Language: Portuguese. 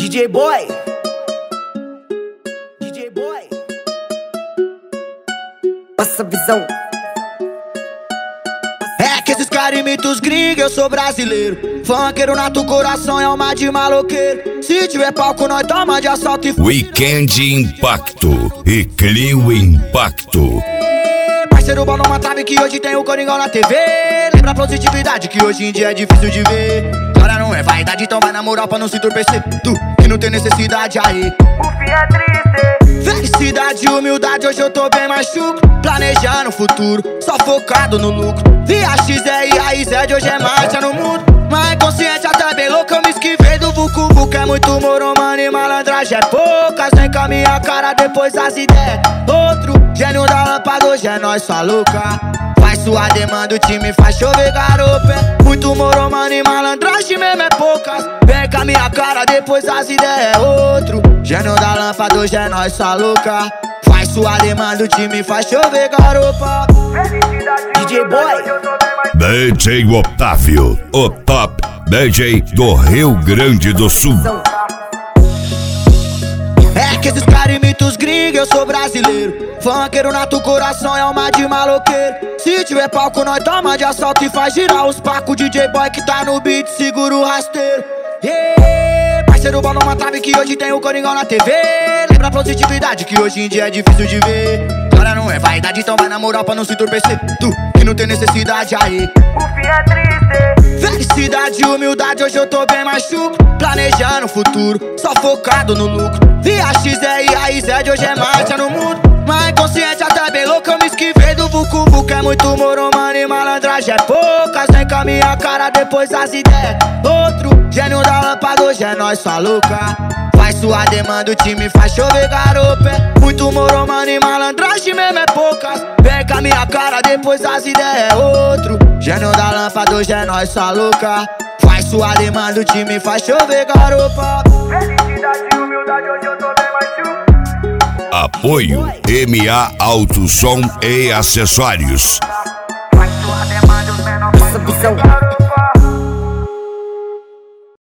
DJ Boy, DJ Boy, passa a visão. É que esses caras imitam os gringos, eu sou brasileiro. Funkeiro nato, coração é alma de maloqueiro. Se tiver palco, nós toma de assalto e Weekend Impacto e Clio Impacto. Parceiro bom numa trave que hoje tem o Coringão na TV. Lembra a positividade que hoje em dia é difícil de ver. Agora não é vaidade, então vai na moral pra não se entorpecer. Tu que não tem necessidade aí, O fim é triste. felicidade e humildade, hoje eu tô bem mais chucro. Planejando o futuro, só focado no lucro. Via XR e a IZ de hoje é marcha no mundo. Mas consciente até bem louco, eu me esquivei do Vucu Vucu. É muito moro, mano, e malandragem é poucas. Vem com a minha cara, depois as ideias. Outro gênio da lâmpada, hoje é nós, sua louca. Faz sua demanda, o time faz chover garopa. É muito moro, mano, e malandragem mesmo é poucas. Vem com a minha cara, depois as ideias. Outro gênio da lâmpada, hoje é nós, sua louca. Faz sua demanda, o time faz chover garopa. Felicidade, DJ Boy. hoje eu tô bem mais DJ Otávio, o top DJ do Rio Grande do Sul. É que esses caras imitam os gringos, eu sou brasileiro. Funkeiro nato, coração é alma de maloqueiro. Se tiver palco, nós toma de assalto e faz girar os pacos. DJ Boy que tá no beat, segura o rasteiro. Yeah, parceiro bom numa trave que hoje tem o Coringão na TV. Lembra a positividade que hoje em dia é difícil de ver. Agora não é vaidade, então vai na moral pra não se entorpecer. Tu que não tem necessidade aí, O fim é triste. felicidade e humildade, hoje eu tô bem mais chucro. Planejando o futuro, só focado no lucro. Via XR e a IZ de hoje é marcha no mundo. Mas consciente até bem louco, eu me esquivei do Vucu Vucu. É muito moro, mano, e malandragem é poucas. Vem com a minha cara, depois as ideias. Outro gênio da lâmpada, hoje é nós, sua louca. Faz sua demanda, o time faz chover garopa. É muito moro, mano, e malandragem mesmo é poucas. Vem com a minha cara, depois as ideias. Outro gênio da lâmpada, hoje é nós, sua louca. Faz sua demanda, o time faz chover garopa. Felicidade e humildade, hoje eu tô bem mais chucro. Apoio MA Auto Som e Acessórios. Faz sua demanda, os menores Passa a visão. garoto.